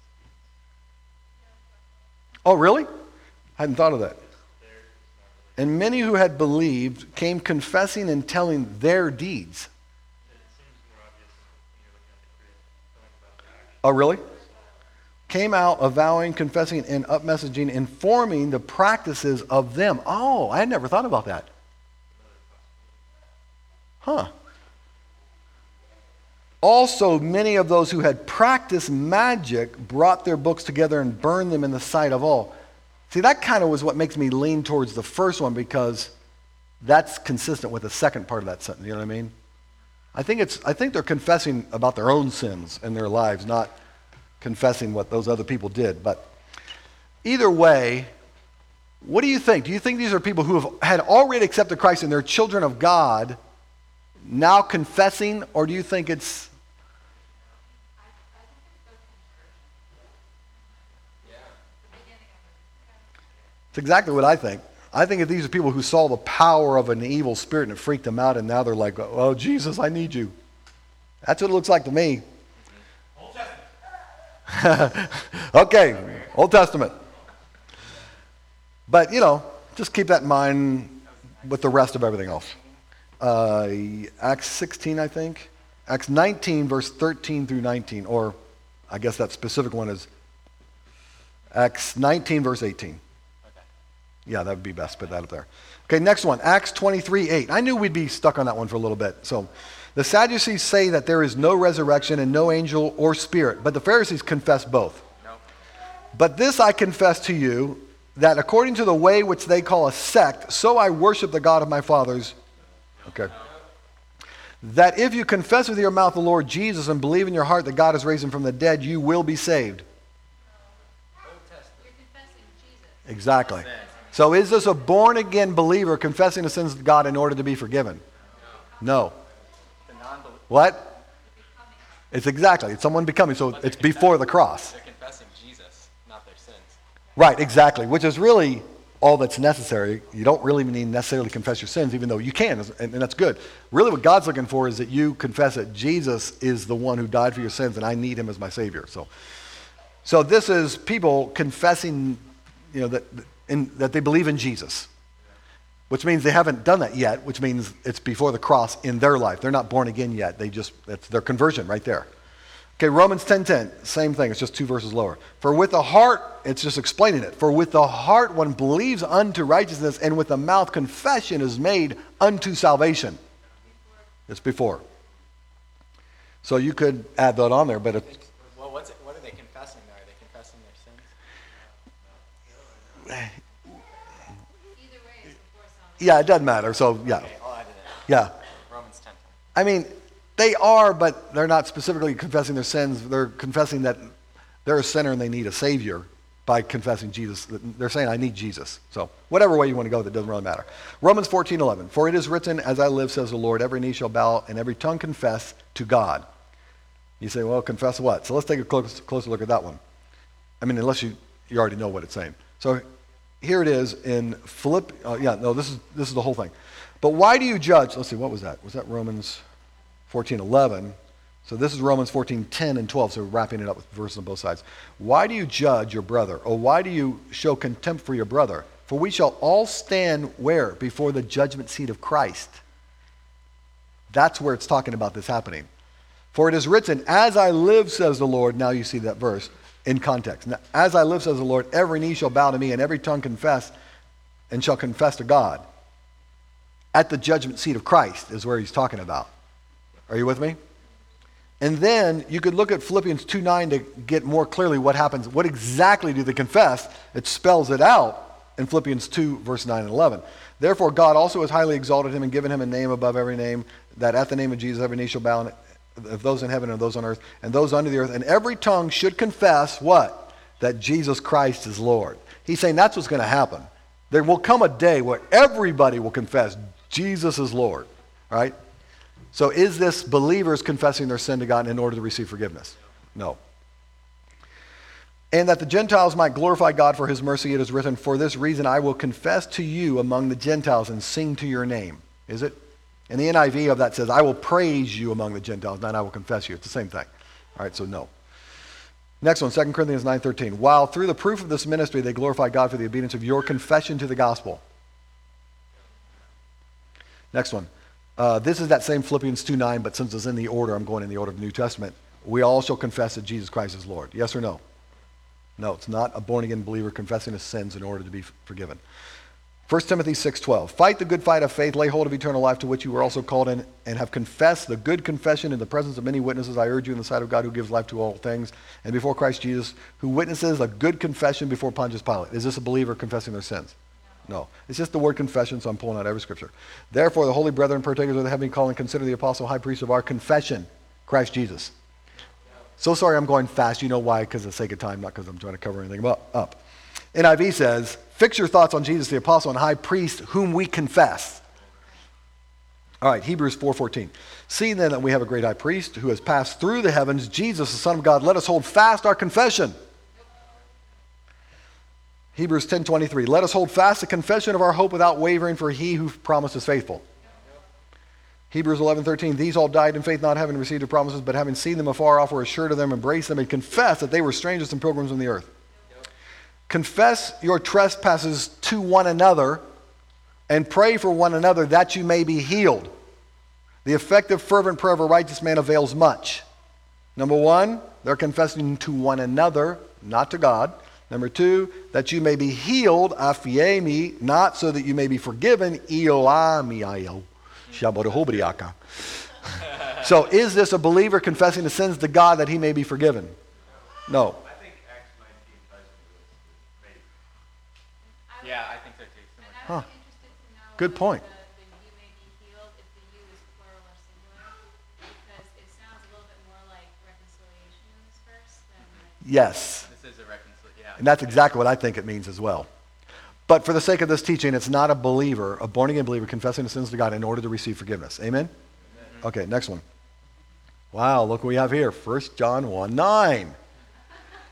Oh, really? I hadn't thought of that. And many who had believed came confessing and telling their deeds. Oh, really? Came out avowing, confessing, and up messaging, informing the practices of them. Oh, I had never thought about that. Huh. Also, many of those who had practiced magic brought their books together and burned them in the sight of all. See, that kind of was what makes me lean towards the first one, because that's consistent with the second part of that sentence. You know what I mean? I think it's. I think they're confessing about their own sins in their lives, not confessing what those other people did. But either way, what do you think? Do you think these are people who have had already accepted Christ and they're children of God, now confessing, or do you think it's... It's exactly what I think. I think that these are people who saw the power of an evil spirit and it freaked them out, and now they're like, oh, Jesus, I need you. That's what it looks like to me. Old Testament. Okay, Old Testament. But, you know, just keep that in mind with the rest of everything else. Uh, Acts sixteen, I think. Acts nineteen, verse thirteen through nineteen. Or I guess that specific one is Acts nineteen, verse eighteen. Yeah, that would be best. Put that up there. Okay, next one. Acts twenty-three, eight. I knew we'd be stuck on that one for a little bit. So, the Sadducees say that there is no resurrection and no angel or spirit, but the Pharisees confess both. No. But this I confess to you, that according to the way which they call a sect, so I worship the God of my fathers. Okay. That if you confess with your mouth the Lord Jesus and believe in your heart that God has raised him from the dead, you will be saved. Exactly. So is this a born-again believer confessing the sins of God in order to be forgiven? No. The non-believer. What? It's exactly. It's someone becoming. So But they're it's before the cross. They're confessing Jesus, not their sins. Right, exactly, which is really all that's necessary. You don't really need necessarily confess your sins, even though you can, and, and that's good. Really what God's looking for is that you confess that Jesus is the one who died for your sins, and I need him as my Savior. So, so this is people confessing, you know, that, in, that they believe in Jesus, which means they haven't done that yet, which means it's before the cross in their life. They're not born again yet. They just, that's their conversion right there. Okay, Romans ten ten, same thing. It's just two verses lower. For with the heart, it's just explaining it. For with the heart one believes unto righteousness, and with the mouth confession is made unto salvation. It's before. So you could add that on there, but it, Well, what's it, what are they confessing there? Are they confessing their sins? Either way, it's before salvation. yeah, it doesn't matter. So yeah, Okay, I'll add it yeah. in. Romans ten. I mean, they are, but they're not specifically confessing their sins. They're confessing that they're a sinner and they need a Savior by confessing Jesus. They're saying, I need Jesus. So whatever way you want to go, that doesn't really matter. Romans fourteen eleven. For it is written, as I live, says the Lord, every knee shall bow and every tongue confess to God. You say, well, confess what? So let's take a close, closer look at that one. I mean, unless you, you already know what it's saying. So here it is in Philipp. Uh, yeah, no, this is this is the whole thing. But why do you judge? Let's see, what was that? Was that Romans fourteen eleven? So this is Romans fourteen ten and twelve, so we're wrapping it up with verses on both sides. Why do you judge your brother? Or why do you show contempt for your brother? For we shall all stand where? Before the judgment seat of Christ. That's where it's talking about this happening. For it is written, as I live, says the Lord. Now you see that verse in context. Now, as I live, says the Lord, every knee shall bow to me and every tongue confess and shall confess to God. At the judgment seat of Christ is where he's talking about. Are you with me? And then you could look at Philippians two nine to get more clearly what happens. What exactly do they confess? It spells it out in Philippians two, verse nine and eleven. Therefore God also has highly exalted him and given him a name above every name, that at the name of Jesus every knee shall bow, of those in heaven and those on earth, and those under the earth, and every tongue should confess what? That Jesus Christ is Lord. He's saying that's what's going to happen. There will come a day where everybody will confess Jesus is Lord. All right? So is this believers confessing their sin to God in order to receive forgiveness? No. And that the Gentiles might glorify God for his mercy, it is written, for this reason I will confess to you among the Gentiles and sing to your name. Is it? And the N I V of that says, I will praise you among the Gentiles, not I will confess you. It's the same thing. All right, so no. Next one, Second Corinthians nine thirteen. While through the proof of this ministry they glorify God for the obedience of your confession to the gospel. Next one. Uh, this is that same Philippians two nine, but since it's in the order, I'm going in the order of the New Testament. We all shall confess that Jesus Christ is Lord. Yes or no? No, it's not a born-again believer confessing his sins in order to be forgiven. First Timothy six twelve. Fight the good fight of faith, lay hold of eternal life to which you were also called in, and have confessed the good confession in the presence of many witnesses. I urge you in the sight of God who gives life to all things, and before Christ Jesus, who witnesses a good confession before Pontius Pilate. Is this a believer confessing their sins? No. It's just the word confession, so I'm pulling out every scripture. Therefore, the holy brethren, partakers of the heavenly calling, consider the apostle high priest of our confession, Christ Jesus. So sorry I'm going fast. You know why? Because of the sake of time, not because I'm trying to cover anything up. N I V says, fix your thoughts on Jesus, the apostle and high priest, whom we confess. All right, Hebrews four fourteen. Seeing then that we have a great high priest who has passed through the heavens, Jesus, the Son of God, let us hold fast our confession. Hebrews ten twenty-three. Let us hold fast the confession of our hope without wavering, for he who promised is faithful. Hebrews eleven thirteen. These all died in faith, not having received the promises, but having seen them afar off, were assured of them, embraced them, and confessed that they were strangers and pilgrims on the earth. Confess your trespasses to one another and pray for one another that you may be healed. The effective, fervent prayer of a righteous man avails much. Number one, they're confessing to one another, not to God. Number two, that you may be healed, afiemi, not so that you may be forgiven, ioamiaio, shabodohobriaka. So is this a believer confessing the sins to God that he may be forgiven? No. I think Acts nineteen ties into this. Maybe. Yeah, I think so too. And I Huh. would be interested to know Good if point. The, the you may be healed, if the you is plural or singular, because it sounds a little bit more like reconciliation in this verse than like, Yes. This is a reconciliation. Yeah. And that's exactly what I think it means as well. But for the sake of this teaching, it's not a believer, a born-again believer, confessing the sins to God in order to receive forgiveness. Amen? Amen. Okay, next one. Wow, look what we have here. First John one nine.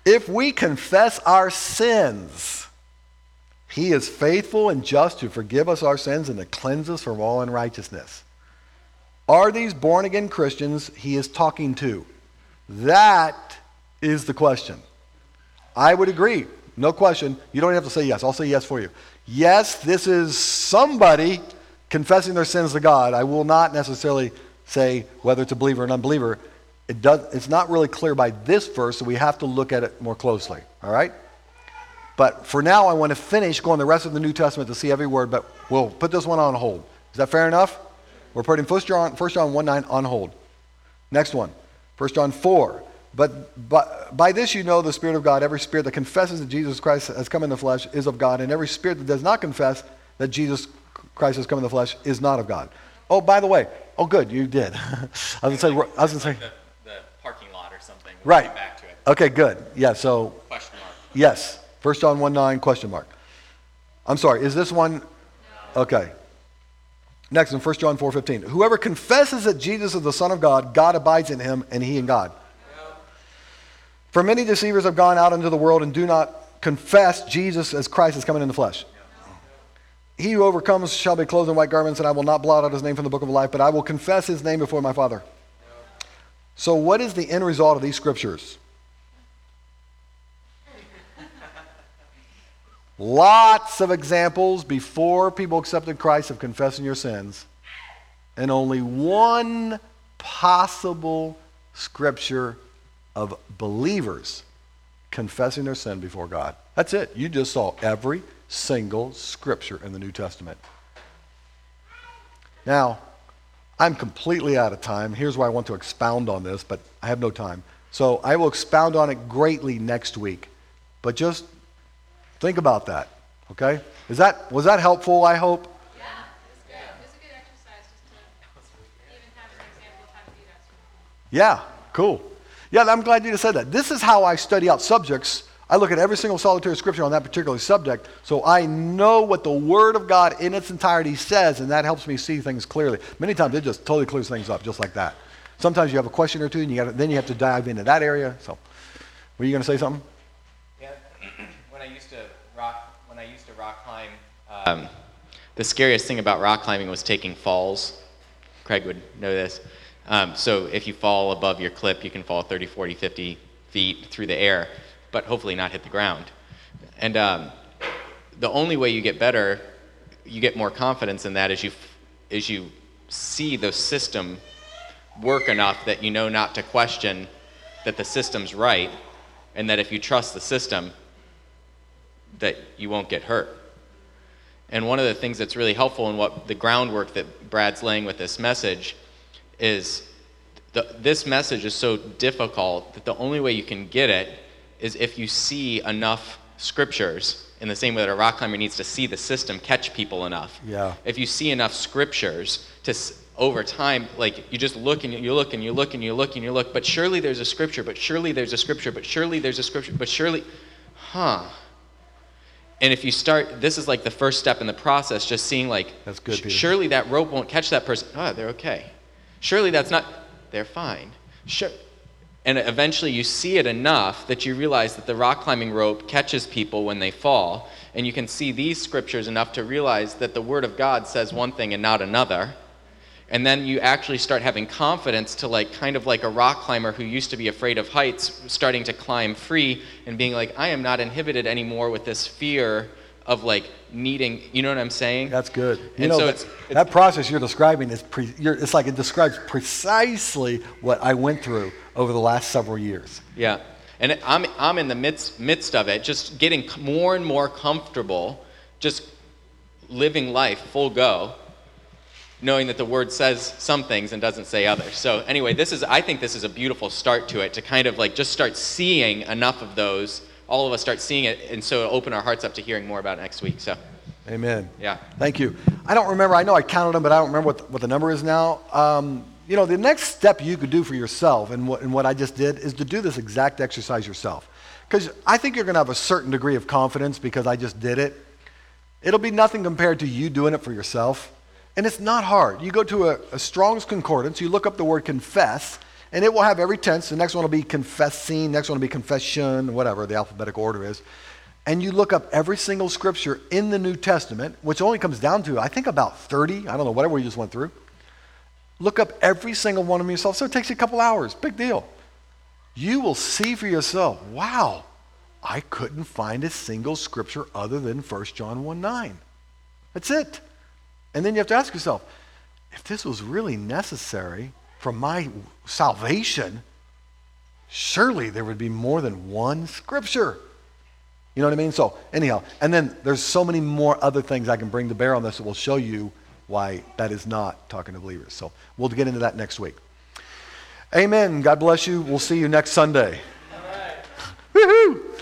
If we confess our sins, he is faithful and just to forgive us our sins and to cleanse us from all unrighteousness. Are these born-again Christians he is talking to? That is the question. I would agree. No question. You don't have to say yes. I'll say yes for you. Yes, this is somebody confessing their sins to God. I will not necessarily say whether it's a believer or an unbeliever. It does, it's not really clear by this verse, so we have to look at it more closely. All right? But for now, I want to finish going the rest of the New Testament to see every word, but we'll put this one on hold. Is that fair enough? We're putting First John, First John one nine on hold. Next one, First John four. But by, by this you know the Spirit of God. Every spirit that confesses that Jesus Christ has come in the flesh is of God, and every spirit that does not confess that Jesus Christ has come in the flesh is not of God. Oh, by the way, oh good, you did. I was going to say, I was going to say, the, the parking lot or something. We'll right. Get back to it. Okay, good. Yeah. So. Question mark. Yes. First John one nine question mark. I'm sorry. Is this one? No. Okay. Next in First John four fifteen. Whoever confesses that Jesus is the Son of God, God abides in him, and he in God. For many deceivers have gone out into the world and do not confess Jesus as Christ is coming in the flesh. He who overcomes shall be clothed in white garments, and I will not blot out his name from the book of life, but I will confess his name before my Father. So what is the end result of these scriptures? Lots of examples before people accepted Christ of confessing your sins, and only one possible scripture of believers confessing their sin before God. That's it. You just saw every single scripture in the New Testament. Now, I'm completely out of time. Here's why I want to expound on this, but I have no time. So I will expound on it greatly next week. But just think about that, okay? Is that, was that helpful, I hope? Yeah, it's good. It's a good exercise just to even have an example of how to do that sort of thing. Yeah, cool. Yeah, I'm glad you just said that. This is how I study out subjects. I look at every single solitary scripture on that particular subject, so I know what the Word of God in its entirety says, and that helps me see things clearly. Many times it just totally clears things up, just like that. Sometimes you have a question or two, and you got then you have to dive into that area. So, were you going to say something? Yeah, when I used to rock, when I used to rock climb, um, the scariest thing about rock climbing was taking falls. Craig would know this. Um, so if you fall above your clip, you can fall thirty, forty, fifty feet through the air, but hopefully not hit the ground. And um, the only way you get better, you get more confidence in that is you, is you see the system work enough that you know not to question that the system's right, and that if you trust the system, that you won't get hurt. And one of the things that's really helpful in what the groundwork that Brad's laying with this message is the, this message is so difficult that the only way you can get it is if you see enough scriptures, in the same way that a rock climber needs to see the system catch people enough. Yeah. If you see enough scriptures to over time, like you just look and you look and you look and you look and you look, but surely there's a scripture, but surely there's a scripture, but surely there's a scripture, but surely, huh. And if you start, this is like the first step in the process, just seeing like, that's good, Peter. Surely that rope won't catch that person. Oh, they're okay. Surely that's not, they're fine. Sure. And eventually you see it enough that you realize that the rock climbing rope catches people when they fall, and you can see these scriptures enough to realize that the Word of God says one thing and not another. And then you actually start having confidence to like, kind of like a rock climber who used to be afraid of heights, starting to climb free and being like, I am not inhibited anymore with this fear of like needing, you know what I'm saying? That's good. You and know, so that, it's, it's, that process you're describing is, pre, you're, it's like it describes precisely what I went through over the last several years. Yeah, and I'm, I'm in the midst, midst of it, just getting more and more comfortable, just living life full go, knowing that the Word says some things and doesn't say others. So anyway, this is, I think this is a beautiful start to it, to kind of like just start seeing enough of those, all of us start seeing it, and so it'll open our hearts up to hearing more about it next week. So, amen. Yeah. Thank you. I don't remember, I know I counted them, but I don't remember what the, what the number is now. Um, you know, the next step you could do for yourself, and what, and what I just did, is to do this exact exercise yourself. Because I think you're going to have a certain degree of confidence because I just did it. It'll be nothing compared to you doing it for yourself. And it's not hard. You go to a, a Strong's Concordance, you look up the word confess, And it will have every tense. The next one will be confessing. Next one will be confession, whatever the alphabetical order is. And you look up every single scripture in the New Testament, which only comes down to, I think, about thirty. I don't know, whatever we just went through. Look up every single one of them yourself. So it takes you a couple hours. Big deal. You will see for yourself, wow, I couldn't find a single scripture other than First John one nine. That's it. And then you have to ask yourself, if this was really necessary for my salvation, surely there would be more than one scripture. You know what I mean? So anyhow, and then there's so many more other things I can bring to bear on this that will show you why that is not talking to believers. So we'll get into that next week. Amen. God bless you. We'll see you next Sunday. All right. Woohoo!